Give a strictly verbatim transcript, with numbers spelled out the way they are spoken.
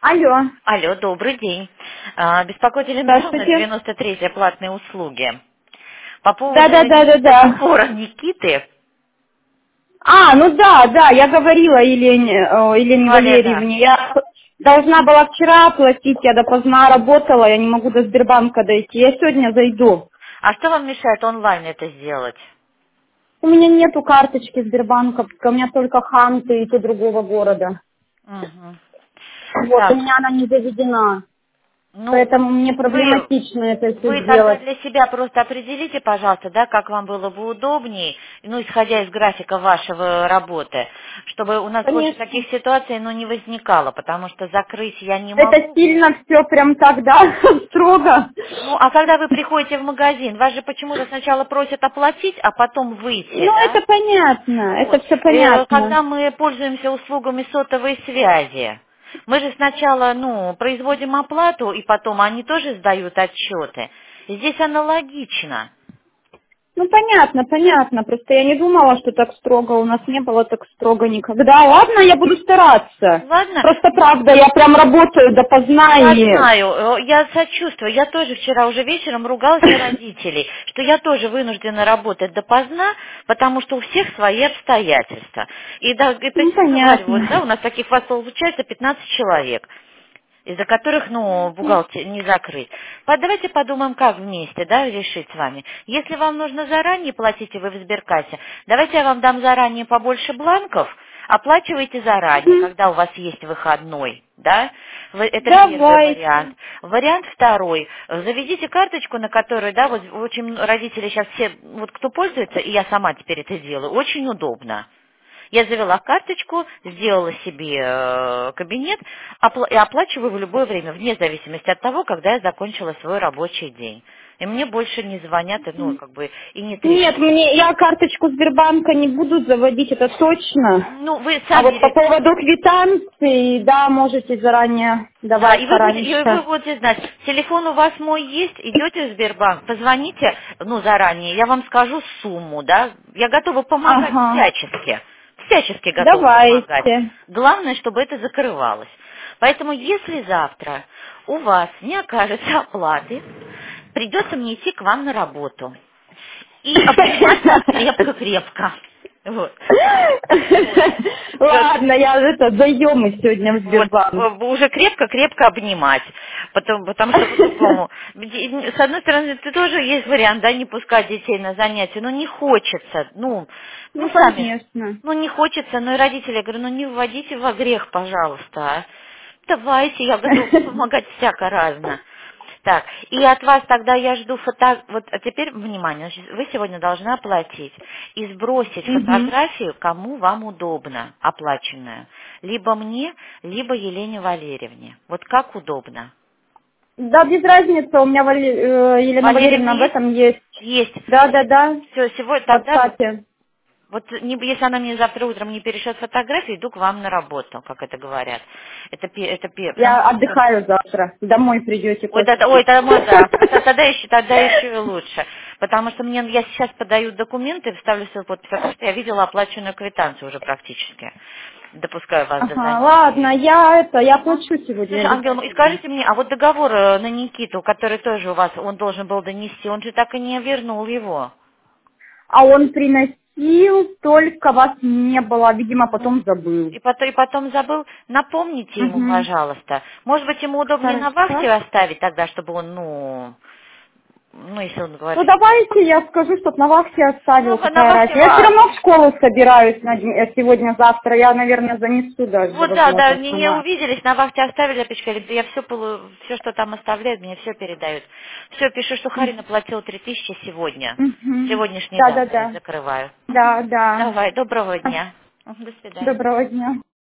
Алло, Алло, добрый день. А, Беспокоит элементарно здравствуйте. девяносто третья платные услуги. По поводу Да-да-да-да-да. договора Никиты, А, ну да, да, я говорила Елене, э, Елене Валя, да. Валерьевне. Я должна была вчера оплатить, я допоздна работала, я не могу до Сбербанка дойти. Я сегодня зайду. А что вам мешает онлайн это сделать? У меня нету карточки Сбербанка, у меня только Ханты и то другого города. Мгм. Вот, у Так, меня она не заведена. ну, Поэтому мне вы, проблематично это все вы тогда сделать. для себя просто определите, пожалуйста, да, как вам было бы удобнее, ну, исходя из графика вашего работы, чтобы у нас больше Конечно. таких ситуаций, ну, не возникало, потому что закрыть я не Это могу. сильно все прям так, да, строго. Ну, а когда вы приходите в магазин, вас же почему-то сначала просят оплатить, а потом выйти, Ну, да? это понятно, это Вот. все Э, понятно. Когда мы пользуемся услугами сотовой связи, мы же сначала, ну, производим оплату, и потом они тоже сдают отчеты. Здесь аналогично. Ну, понятно, понятно. Просто я не думала, что так строго. У нас не было так строго никогда. Ладно, я буду стараться. Ладно? Просто правда, я прям работаю допоздна Я и... знаю, э, я сочувствую. Я тоже вчера уже вечером ругалась на родителей, что я тоже вынуждена работать допоздна, потому что у всех свои обстоятельства. И, да, и Ну, почему говорю, вот, да, понятно. у нас таких вас получается пятнадцать человек, из-за которых, ну, бухгалтер не закрыть. По- Давайте подумаем, как вместе, да, решить с вами. Если вам нужно заранее платить, и вы в сберкассе, давайте я вам дам заранее побольше бланков, оплачивайте заранее, Мгм. когда у вас есть выходной, да. Вы- Это первый вариант. Давайте. Вариант второй. Заведите карточку, на которой, да, вот очень м- родители сейчас все, вот кто пользуется, и я сама теперь это делаю, очень удобно. Я завела карточку, сделала себе э, кабинет опла- и оплачиваю в любое время, вне зависимости от того, когда я закончила свой рабочий день. И мне больше не звонят, и, ну, как бы, и не Нет, требуют. мне я карточку Сбербанка не буду заводить, это точно. Ну, вы А сами, вот по ре- поводу квитанции, да, можете заранее да, давать и вы будете, и вы пораньше. будете знать, телефон у вас мой есть, идете в Сбербанк, позвоните, ну, заранее, я вам скажу сумму, да, я готова помогать Ага. всячески, всячески готова помогать. Давайте. Главное, чтобы это закрывалось. Поэтому, если завтра у вас не окажется оплаты, придется мне идти к вам на работу и обнимать вас крепко-крепко. Вот. Вот. Ладно, я это зайдем мы сегодня в Вот, Сбербанк. э, уже крепко-крепко обнимать, потому, потому что по-другому. Ведь, С одной стороны, ты тоже есть вариант, да, не пускать детей на занятия, но не хочется, ну, ну Ну, сами, ж, конечно. ну не хочется, но и родители, я говорю, ну не вводите во грех, пожалуйста, а. Давайте, я готова помогать всяко разно. Так, и от вас тогда я жду фото... Вот, а теперь, внимание, значит, вы сегодня должны оплатить и сбросить Мгм. фотографию, кому вам удобно, оплаченную. Либо мне, либо Елене Валерьевне. Вот как удобно. Да, без разницы, у меня Вале- э, Елена Валерьевна Валерьевна в есть? этом есть. Есть. Да, да, да, Все, сегодня в тогда вот WhatsApp. Вот не- если она мне завтра утром не перешлет фотографии, иду к вам на работу, как это говорят. Это, пе- это пе- потому Я что... отдыхаю завтра. Домой придете к Ой, да, ой, Осике. тогда, да, тогда, тогда еще, тогда еще и лучше. Потому что мне, я сейчас подаю документы, вставлю свою подпись, потому что я видела оплаченную квитанцию уже практически. Допускаю вас до Ага, занятий. ладно, я это, я Ага. плачу сегодня Слушай, Ангел, и обязательно. скажите мне, а вот договор э, на Никиту, который тоже у вас, он должен был донести, он же так и не вернул его. А он приносил, только вас не было, видимо, Мгм. потом забыл. И потом, и потом забыл, напомните ему, Угу. пожалуйста. Может быть, ему удобнее на Хорошо. вахте оставить тогда, чтобы он, ну, ну, если он Ну говорит. давайте я скажу, чтоб на вахте Ну, оставил, на какая вахте, разница. Я все ва- равно в школу собираюсь на день- э, сегодня-завтра. Я, наверное, занесу даже, вот да, да, возможно, не, не сама. увиделись, на вахте оставили, опечка, я все, все, что там оставляют, мне все передают. Все, пишу, что Харин оплатил три тысячи сегодня. Угу. Сегодняшней Да, да, датой да. закрываю. Мгм. Да, да. Давай, доброго дня. Мгм, до свидания. Доброго дня.